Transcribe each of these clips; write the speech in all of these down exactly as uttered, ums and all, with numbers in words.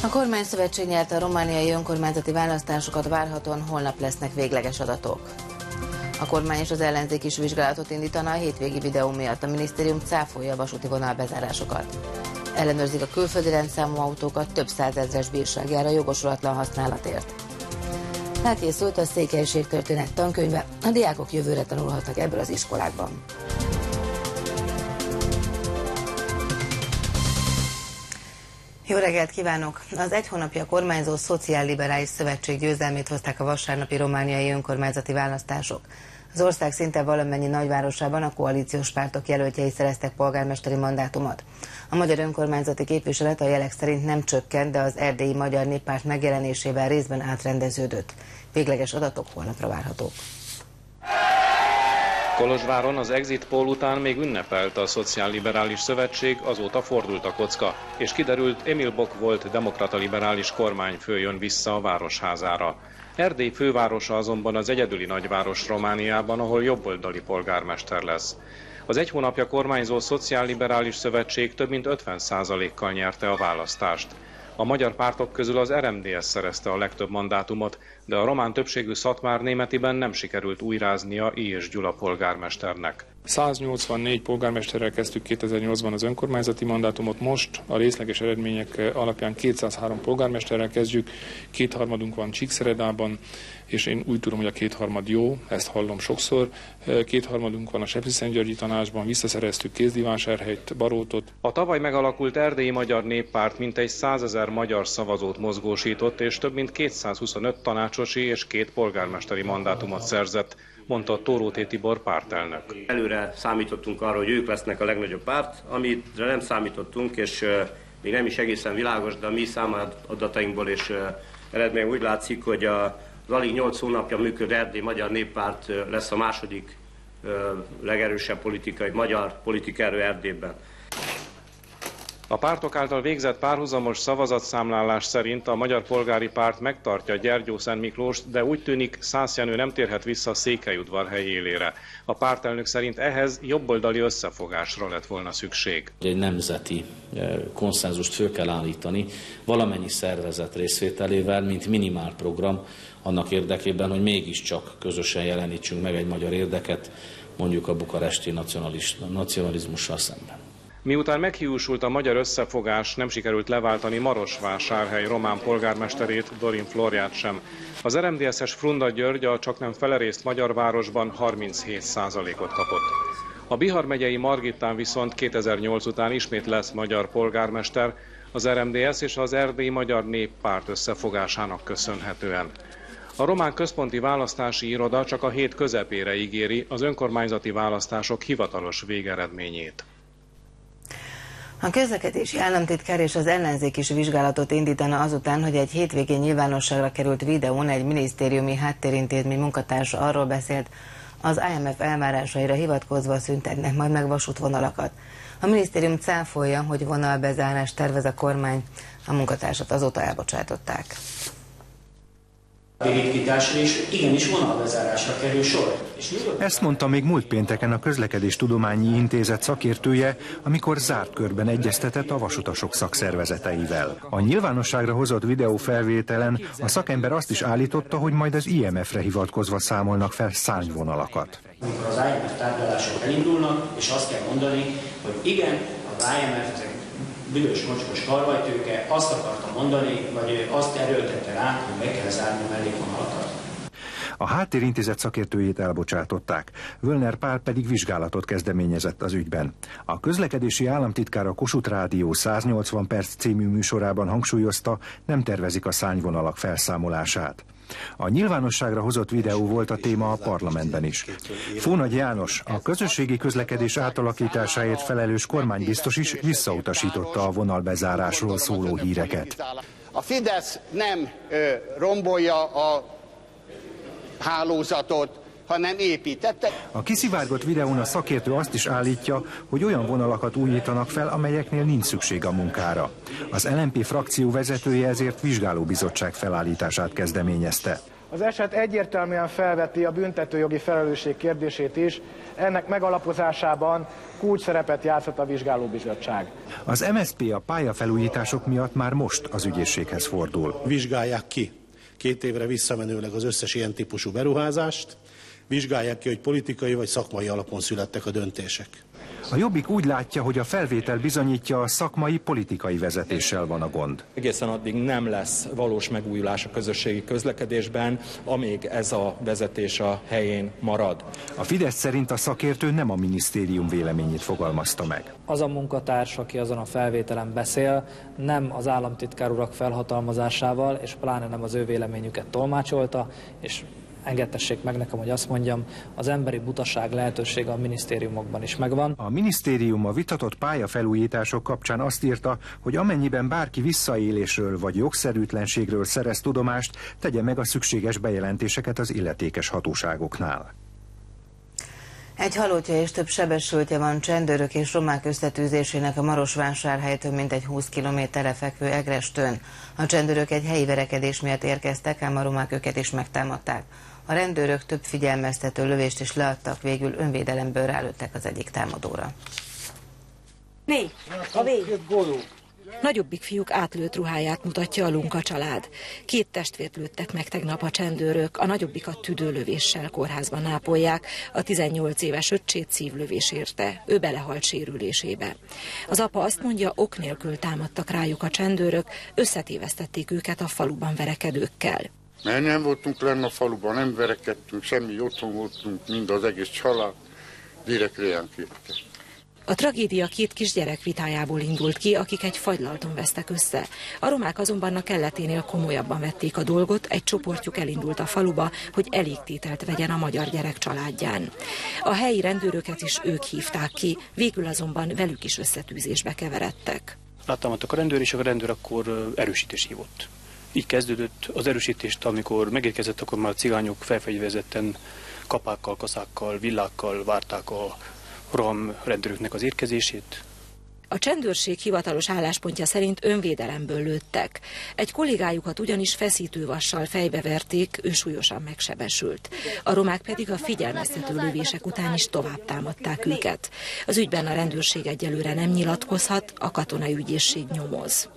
A kormányszövetség nyerte a romániai önkormányzati választásokat, várhatóan holnap lesznek végleges adatok. A kormány és az ellenzék is vizsgálatot indítana a hétvégi videó miatt. A minisztérium cáfolja a vasúti vonalbezárásokat. Ellenőrzik a külföldi rendszámú autókat, több százezres bírság jár a jogosulatlan használatért. Elkészült a székelység történet tankönyve, a diákok jövőre tanulhatnak ebből az iskolákban. Jó reggelt kívánok! Az egy hónapja kormányzó Szociálliberális Szövetség győzelmét hozták a vasárnapi romániai önkormányzati választások. Az ország szinte valamennyi nagyvárosában a koalíciós pártok jelöltjei szereztek polgármesteri mandátumot. A magyar önkormányzati képviselet a jelek szerint nem csökkent, de az erdélyi Magyar Néppárt megjelenésével részben átrendeződött. Végleges adatok holnapra várhatók. Kolozsváron az exit poll után még ünnepelte a Szociálliberális Szövetség, azóta fordult a kocka, és kiderült, Emil Boc volt demokrata liberális kormányfő jön vissza a városházára. Erdély fővárosa azonban az egyedüli nagyváros Romániában, ahol jobboldali polgármester lesz. Az egy hónapja kormányzó Szociálliberális Szövetség több mint ötven százalékkal nyerte a választást. A magyar pártok közül az er em dé es szerezte a legtöbb mandátumot, de a román többségű Szatmár-Németiben nem sikerült újráznia Illyés Gyula polgármesternek. száznyolcvannégy polgármesterrel kezdtük kétezer-nyolcban az önkormányzati mandátumot, most a részleges eredmények alapján kétszázhárom polgármesterrel kezdjük, kétharmadunk van Csíkszeredában, és én úgy tudom, hogy a kétharmad jó, ezt hallom sokszor, kétharmadunk van a Sepsiszentgyörgyi Tanácsban, visszaszereztük Kézdivásárhelyt, Barótot. A tavaly megalakult Erdélyi Magyar Néppárt mintegy százezer magyar szavazót mozgósított, és több mint kétszázhuszonöt tanácsosi és két polgármesteri mandátumot szerzett, mondta Tóróté Tibor pártelnök. Előre számítottunk arra, hogy ők lesznek a legnagyobb párt, amire nem számítottunk, és még nem is egészen világos, de a mi számadatainkból és eredmény úgy látszik, hogy a az alig nyolc hónapja működő Erdélyi Magyar Néppárt lesz a második legerősebb politikai, magyar politikaerő Erdélyben. A pártok által végzett párhuzamos szavazatszámlálás szerint a Magyar Polgári Párt megtartja Gyergyószent Miklóst, de úgy tűnik Szász Jenő nem térhet vissza Székelyudvarhely élére. A pártelnök szerint ehhez jobboldali összefogásra lett volna szükség. Egy nemzeti konszenzust föl kell állítani valamennyi szervezet részvételével, mint minimál program, annak érdekében, hogy mégiscsak közösen jelenítsünk meg egy magyar érdeket, mondjuk a bukaresti nacionalizmussal szemben. Miután meghiúsult a magyar összefogás, nem sikerült leváltani Marosvásárhely román polgármesterét, Dorin Flóriát sem. Az er em dé es-es Frunda György a csaknem felerészt magyar városban harminchét százalékot kapott. A Bihar megyei Margittán viszont kétezer-nyolc után ismét lesz magyar polgármester, az er em dé es és az Erdélyi Magyar Néppárt összefogásának köszönhetően. A román központi választási iroda csak a hét közepére ígéri az önkormányzati választások hivatalos végeredményét. A közlekedési államtitkár és az ellenzék is vizsgálatot indítana azután, hogy egy hétvégén nyilvánosságra került videón egy minisztériumi háttérintézmény munkatársa arról beszélt, az i em ef elvárásaira hivatkozva szüntetnek majd meg vasútvonalakat. A minisztérium cáfolja, hogy vonalbezárást tervez a kormány, a munkatársat azóta elbocsátották. Ritkításra is igenis vonalbezárásra kerül sor. Ezt mondta még múlt pénteken a Közlekedéstudományi Intézet szakértője, amikor zárt körben egyeztetett a vasutasok szakszervezeteivel. A nyilvánosságra hozott videófelvételen a szakember azt is állította, hogy majd az i em ef-re hivatkozva számolnak fel szárnyvonalakat. Amikor az i em ef tárgyalások elindulnak, és azt kell mondani, hogy igen, az i em ef büdös mocskos karvajtőke azt akarta mondani, vagy azt erőltette rá, hogy meg kell zárni a mellékvonalakat. A háttérintézet szakértőjét elbocsátották, Völner Pál pedig vizsgálatot kezdeményezett az ügyben. A közlekedési államtitkár a Kossuth Rádió száznyolcvan perc című műsorában hangsúlyozta, nem tervezik a szárnyvonalak felszámolását. A nyilvánosságra hozott videó volt a téma a parlamentben is. Fónagy János, a közösségi közlekedés átalakításáért felelős kormánybiztos is visszautasította a vonalbezárásról szóló híreket. A Fidesz nem ö, rombolja a hálózatot, hanem építette. A kiszivárgott videón a szakértő azt is állítja, hogy olyan vonalakat újítanak fel, amelyeknél nincs szükség a munkára. Az el em pé frakció vezetője ezért vizsgálóbizottság felállítását kezdeményezte. Az eset egyértelműen felveti a büntetőjogi felelősség kérdését is, ennek megalapozásában kulcsszerepet játszott a vizsgálóbizottság. Az em es zé pé a pályafelújítások miatt már most az ügyészséghez fordul. Vizsgálják ki két évre visszamenőleg az összes ilyen típusú beruházást, vizsgálják ki, hogy politikai vagy szakmai alapon születtek a döntések. A Jobbik úgy látja, hogy a felvétel bizonyítja, a szakmai politikai vezetéssel van a gond. Egészen addig nem lesz valós megújulás a közösségi közlekedésben, amíg ez a vezetés a helyén marad. A Fidesz szerint a szakértő nem a minisztérium véleményét fogalmazta meg. Az a munkatárs, aki azon a felvételen beszél, nem az államtitkár urak felhatalmazásával, és pláne nem az ő véleményüket tolmácsolta, és engedtessék meg nekem, hogy azt mondjam, az emberi butaság lehetősége a minisztériumokban is megvan. A minisztérium a vitatott pályafelújítások kapcsán azt írta, hogy amennyiben bárki visszaélésről vagy jogszerűtlenségről szerez tudomást, tegye meg a szükséges bejelentéseket az illetékes hatóságoknál. Egy halottja és több sebesültje van csendőrök és romák összetűzésének a Marosvásárhelytől mintegy húsz kilométerre fekvő Egrestőn. A csendőrök egy helyi verekedés miatt érkeztek, ám a romák őket is megtámadták. A rendőrök több figyelmeztető lövést is leadtak, végül önvédelemből rálőttek az egyik támadóra. Négy, a vég. Nagyobbik fiúk átlőtt ruháját mutatja a Lunka család. Két testvért lőttek meg tegnap a csendőrök, a nagyobbikat tüdőlövéssel kórházban ápolják, a tizennyolc éves öccsét szívlövés érte, ő belehalt sérülésébe. Az apa azt mondja, ok nélkül támadtak rájuk a csendőrök, összetévesztették őket a faluban verekedőkkel. Mert nem voltunk lenne a faluban, nem verekedtünk, semmi, otthon voltunk, mind az egész család, direkt rejánk érte. A tragédia két kisgyerek vitájából indult ki, akik egy fagylalton vesztek össze. A romák azonban a kelleténél komolyabban vették a dolgot, egy csoportjuk elindult a faluba, hogy elégtételt vegyen a magyar gyerek családján. A helyi rendőröket is ők hívták ki, végül azonban velük is összetűzésbe keveredtek. Láttámadtak a rendőr, és a rendőr akkor erősítést hívott. Így kezdődött az erősítést, amikor megérkezett, akkor már a cigányok felfegyverzetten kapákkal, kaszákkal, villákkal várták a rom rendőröknek az érkezését. A csendőrség hivatalos álláspontja szerint önvédelemből lőttek. Egy kollégájukat ugyanis feszítővassal fejbeverték, ő súlyosan megsebesült. A romák pedig a figyelmeztető lövések után is tovább támadták őket. Az ügyben a rendőrség egyelőre nem nyilatkozhat, a katonai ügyészség nyomoz.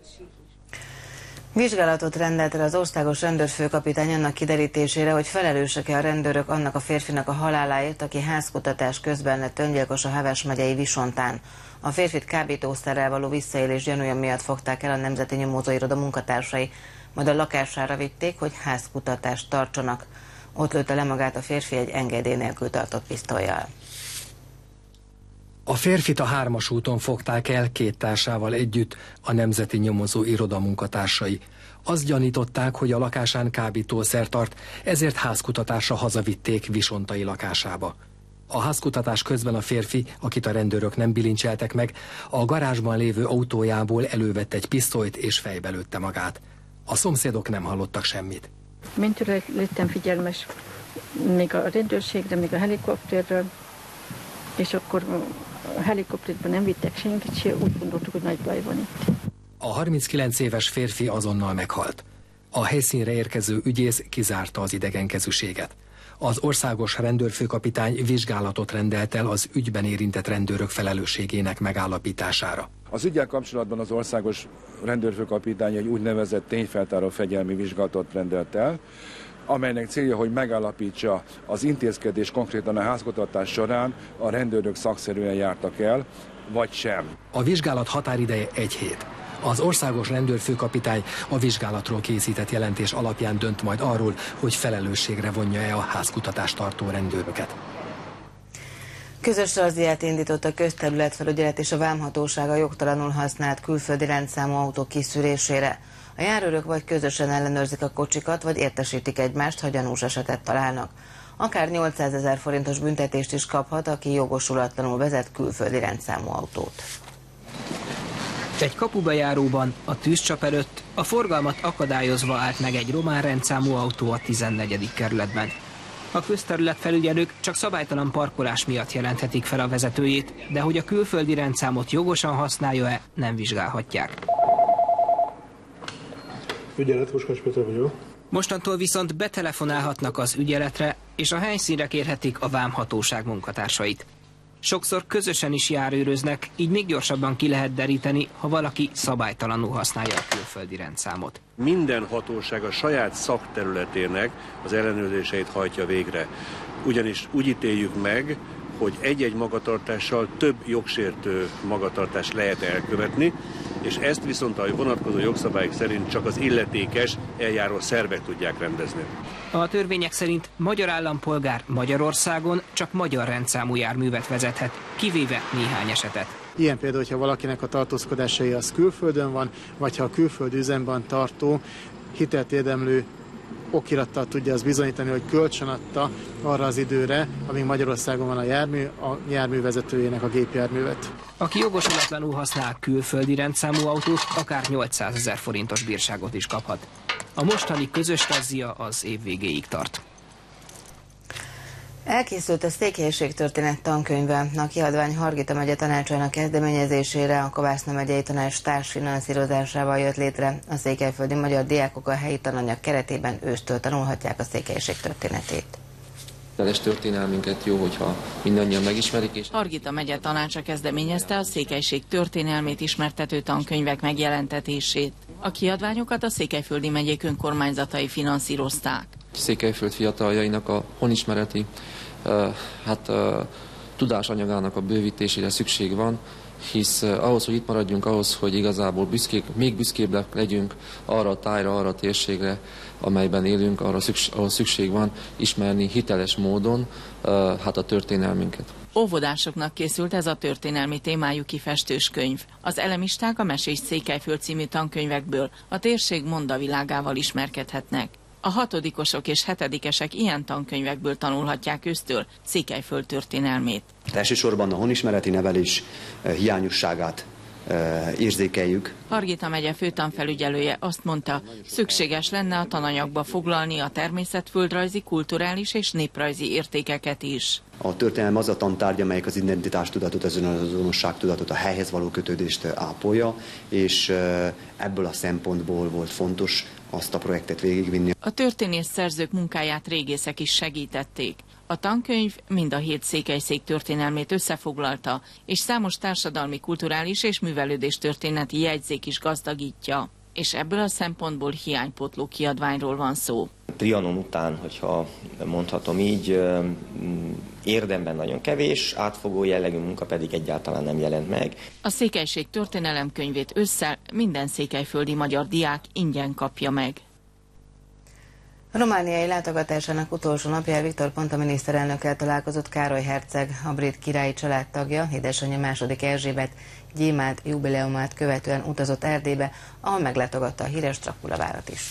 Vizsgálatot rendelt el az országos rendőrfőkapitány annak kiderítésére, hogy felelősek-e a rendőrök annak a férfinak a haláláért, aki házkutatás közben lett öngyilkos a Heves megyei Visontán. A férfit kábítószerrel való visszaélés gyanúja miatt fogták el a Nemzeti Nyomozóiroda munkatársai, majd a lakására vitték, hogy házkutatást tartsanak. Ott lőtte le magát a férfi egy engedély nélkül tartott pisztollyal. A férfit a Hármas úton fogták el két társával együtt, a Nemzeti Nyomozóiroda munkatársai. Azt gyanították, hogy a lakásán kábítószer tart, ezért házkutatásra hazavitték visontai lakásába. A házkutatás közben a férfi, akit a rendőrök nem bilincseltek meg, a garázsban lévő autójából elővett egy pisztolyt és fejbe lőtte magát. A szomszédok nem hallottak semmit. Mentőre lettem figyelmes, még a rendőrségre, még a helikopterről, és akkor a helikopterben nem vittek senkit, se úgy gondoltuk, hogy nagy baj van itt. A harminckilenc éves férfi azonnal meghalt. A helyszínre érkező ügyész kizárta az idegenkezűséget. Az országos rendőrfőkapitány vizsgálatot rendelt el az ügyben érintett rendőrök felelősségének megállapítására. Az üggyel kapcsolatban az országos rendőrfőkapitány egy úgynevezett tényfeltáró fegyelmi vizsgálatot rendelt el, amelynek célja, hogy megállapítsa az intézkedés, konkrétan a házkutatás során a rendőrök szakszerűen jártak el, vagy sem. A vizsgálat határideje egy hét. Az országos rendőrfőkapitány a vizsgálatról készített jelentés alapján dönt majd arról, hogy felelősségre vonja-e a házkutatást tartó rendőröket. Közös razziát indított a közterületfelügyelet és a vámhatóság a jogtalanul használt külföldi rendszámú autók kiszűrésére. A járőrök vagy közösen ellenőrzik a kocsikat, vagy értesítik egymást, ha gyanús esetet találnak. Akár nyolcszázezer forintos büntetést is kaphat, aki jogosulatlanul vezet külföldi rendszámú autót. Egy kapubejáróban, a tűzcsap előtt a forgalmat akadályozva állt meg egy román rendszámú autó a tizennegyedik kerületben. A közterületfelügyelők csak szabálytalan parkolás miatt jelenthetik fel a vezetőjét, de hogy a külföldi rendszámot jogosan használja-e, nem vizsgálhatják. Ügyelet, Puskás Péter vagyok. Mostantól viszont betelefonálhatnak az ügyeletre, és a helyszínre kérhetik a vámhatóság munkatársait. Sokszor közösen is járőröznek, így még gyorsabban ki lehet deríteni, ha valaki szabálytalanul használja a külföldi rendszámot. Minden hatóság a saját szakterületének az ellenőrzéseit hajtja végre. Ugyanis úgy ítéljük meg, hogy egy-egy magatartással több jogsértő magatartást lehet elkövetni, és ezt viszont a vonatkozó jogszabályok szerint csak az illetékes eljáró szervek tudják rendezni. A törvények szerint magyar állampolgár Magyarországon csak magyar rendszámú járművet vezethet, kivéve néhány esetet. Ilyen például, hogyha valakinek a tartózkodásai az külföldön van, vagy ha a külföldi üzemben tartó hitelt érdemlő okirattal tudja azt bizonyítani, hogy kölcsön adta arra az időre, amíg Magyarországon van a jármű, a járművezetőjének a gépjárművet. Aki jogosulatlanul használ külföldi rendszámú autót, akár nyolcszázezer forintos bírságot is kaphat. A mostani közös razzia az év végéig tart. Elkészült a Székelységtörténet tankönyve. A kiadvány Hargita megye tanácsának kezdeményezésére a Kovászna megyei tanács társfinanszírozásával jött létre. A székelyföldi magyar diákok a helyi tananyag keretében ősztől tanulhatják a Székelység történetét. Teles történelmünket jó, hogyha mindannyian megismerik. És... Hargita megye tanácsa kezdeményezte a Székelység történelmét ismertető tankönyvek megjelentetését. A kiadványokat a székelyföldi megyék önkormányzatai finanszírozták. Székelyföld fiataljainak a honismereti uh, hát, uh, tudásanyagának a bővítésére szükség van, hisz uh, ahhoz, hogy itt maradjunk, ahhoz, hogy igazából büszkék, még büszkébbek legyünk arra a tájra, arra a térségre, amelyben élünk, arra szükség, ahol szükség van ismerni hiteles módon uh, hát a történelmünket. Óvodásoknak készült ez a történelmi témájú kifestős könyv. Az elemisták a Mesés Székelyföld című tankönyvekből a térség mondavilágával ismerkedhetnek. A hatodikosok és hetedikesek ilyen tankönyvekből tanulhatják ősztől Székelyföld történelmét. Elsősorban a honismereti nevelés hiányosságát érzékeljük. Hargita megye főtanfelügyelője azt mondta, szükséges lenne a tananyagba foglalni a természetföldrajzi, kulturális és néprajzi értékeket is. A történelem az a tantárgy, amelyik az identitástudatot, az önazonosságtudatot, a helyhez való kötődést ápolja, és ebből a szempontból volt fontos azt a projektet végigvinni. A történész szerzők munkáját régészek is segítették. A tankönyv mind a hét székelyszék történelmét összefoglalta, és számos társadalmi, kulturális és művelődés történeti jegyzék is gazdagítja. És ebből a szempontból hiánypótló kiadványról van szó. Trianon után, hogyha mondhatom így, érdemben nagyon kevés, átfogó jellegű munka pedig egyáltalán nem jelent meg. A Székelység történelem könyvét ősszel minden székelyföldi magyar diák ingyen kapja meg. A romániai látogatásának utolsó napján Viktor Ponta miniszterelnökkel találkozott Károly herceg, a brit királyi családtagja, édesanyja második Erzsébet gyémánt jubileumát követően utazott Erdélybe, ahol meglátogatta a híres Dracula várat is.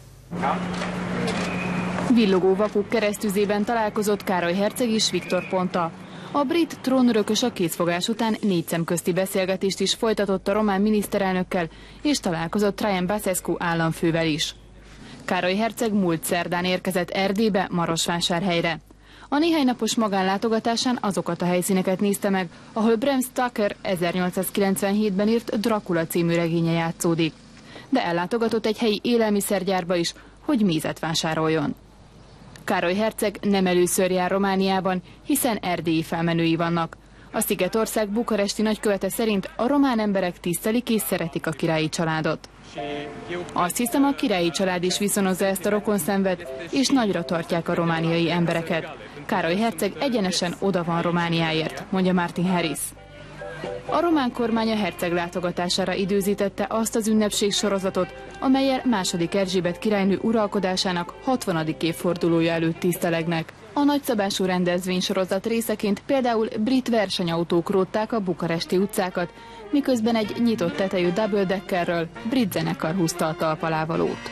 Villogó vakuk keresztüzében találkozott Károly herceg és Viktor Ponta. A brit trónörökös a készfogás után négy szemközti beszélgetést is folytatott a román miniszterelnökkel, és találkozott Traian Basescu államfővel is. Károly herceg múlt szerdán érkezett Erdélybe, Marosvásárhelyre. A néhány napos magánlátogatásán azokat a helyszíneket nézte meg, ahol Bram Stoker ezernyolcszázkilencvenhétben írt Dracula című regénye játszódik. De ellátogatott egy helyi élelmiszergyárba is, hogy mézet vásároljon. Károly herceg nem először jár Romániában, hiszen erdélyi felmenői vannak. A Szigetország bukaresti nagykövete szerint a román emberek tisztelik és szeretik a királyi családot. Azt hiszem, a királyi család is viszonozza ezt a rokonszenvet, és nagyra tartják a romániai embereket. Károly herceg egyenesen oda van Romániáért, mondja Martin Harris. A román kormány a herceg látogatására időzítette azt az ünnepségsorozatot, amellyel második Erzsébet királynő uralkodásának hatvanadik évfordulója előtt tisztelegnek. A nagyszabású rendezvénysorozat részeként például brit versenyautók rótták a bukaresti utcákat, miközben egy nyitott tetejű double-deckerről brit zenekar húzta a talpalávalót.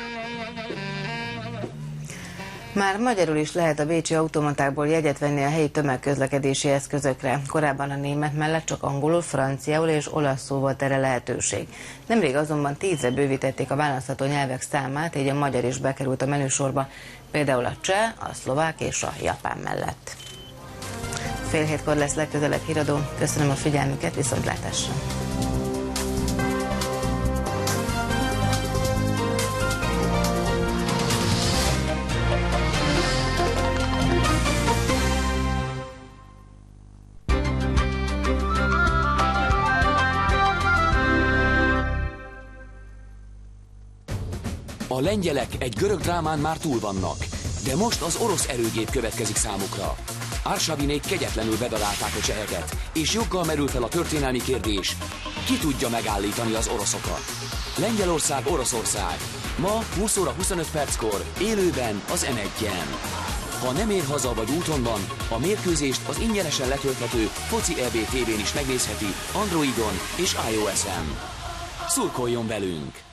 Már magyarul is lehet a bécsi automatákból jegyet venni a helyi tömegközlekedési eszközökre. Korábban a német mellett csak angolul, franciául és olaszul volt erre lehetőség. Nemrég azonban tízre bővítették a választható nyelvek számát, így a magyar is bekerült a menüsorba, például a cseh, a szlovák és a japán mellett. Fél hétkor lesz legközelebb híradó. Köszönöm a figyelmüket, viszontlátásra! A lengyelek egy görög drámán már túl vannak, de most az orosz erőgép következik számukra. Arsavinék kegyetlenül bedarálták a cseheket, és joggal merül fel a történelmi kérdés, ki tudja megállítani az oroszokat. Lengyelország, Oroszország. Ma húsz óra huszonöt perckor élőben az em egyen. Ha nem ér haza vagy úton van, a mérkőzést az ingyenesen letölthető Foci é bé tévén is megnézheti Androidon és iOS-en. Szurkoljon velünk!